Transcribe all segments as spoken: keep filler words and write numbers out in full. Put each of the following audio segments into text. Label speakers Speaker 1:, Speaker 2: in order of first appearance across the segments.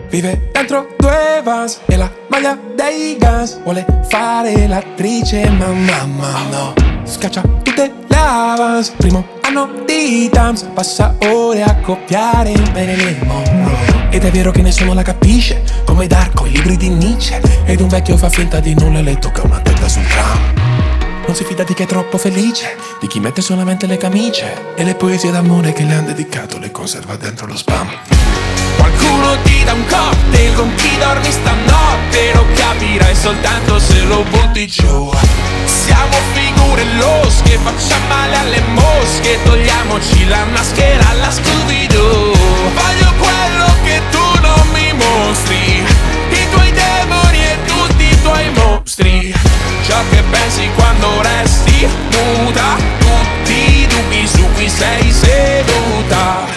Speaker 1: Vive dentro due Vans e la maglia dei Guns. Vuole fare l'attrice ma mamma no. Scaccia tutte le avance. Primo anno di Tams. Passa ore a copiare Marilyn Monroe. Ed è vero che nessuno la capisce, come Darko, i libri di Nietzsche. Ed un vecchio fa finta di nulla e le tocca una testa sul tram. Non si fida di chi è troppo felice, di chi mette solamente le camicie. E le poesie d'amore che le han dedicato le conserva dentro lo spam. Qualcuno ti dà un cocktail con chi dormi stanotte. Lo capirai soltanto se lo butti giù. Siamo figure losche, facciamo male alle mosche. Togliamoci la maschera alla Scooby-Doo. Voglio quello che tu non mi mostri, i tuoi demoni e tutti i tuoi mostri. Ciò che pensi quando resti muta, tutti i dubbi su cui sei seduta.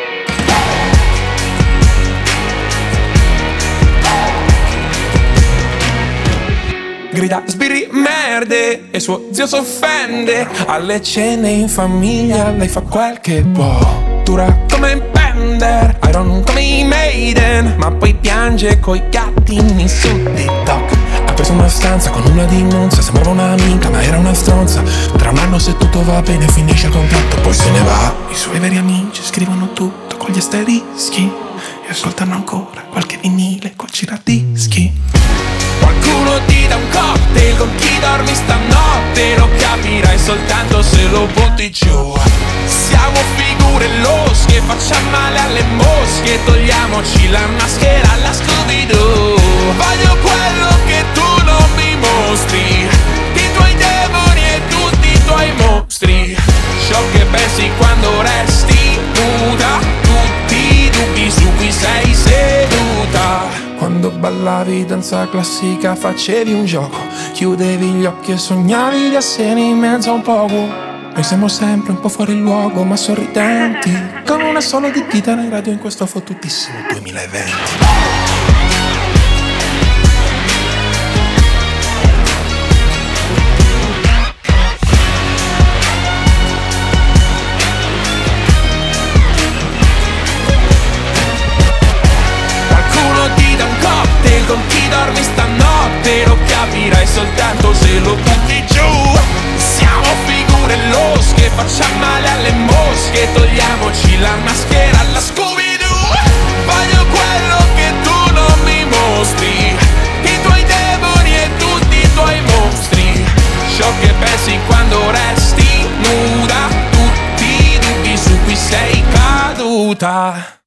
Speaker 1: Grida sbirri merde e suo zio s'offende. Alle cene in famiglia lei fa quel che può. Dura come Bender, Iron come i Maiden. Ma poi piange coi gattini su TikTok. Ha preso una stanza con una dimonza. Sembrava un'amica ma era una stronza. Tra un anno se tutto va bene finisce il contratto, poi se ne va. I suoi veri amici scrivono tutto con gli asterischi e ascoltano ancora qualche vinile col giradischi. Qualcuno ti dà un cocktail con chi dormi stanotte. Lo capirai soltanto se lo butti giù. Siamo figure losche, facciamo male alle mosche. Togliamoci la maschera alla Scooby-Doo. Voglio quello che tu non mi mostri, i tuoi demoni e tutti i tuoi mostri. Ciò che pensi quando resti nuda, tutti i dubbi su cui sei seduta. Quando ballavi danza classica facevi un gioco. Chiudevi gli occhi e sognavi di essere in mezzo a un poco. Noi siamo sempre un po' fuori luogo ma sorridenti, con una sola di chitarra in radio in questo fottutissimo duemilaventi. Con chi dormi stanotte lo capirai soltanto se lo butti giù. Siamo figure losche, facciamo male alle mosche. Togliamoci la maschera alla Scooby-Doo. Voglio quello che tu non mi mostri, i tuoi demoni e tutti i tuoi mostri. Ciò che pensi quando resti nuda, tutti i dubbi su cui sei caduta.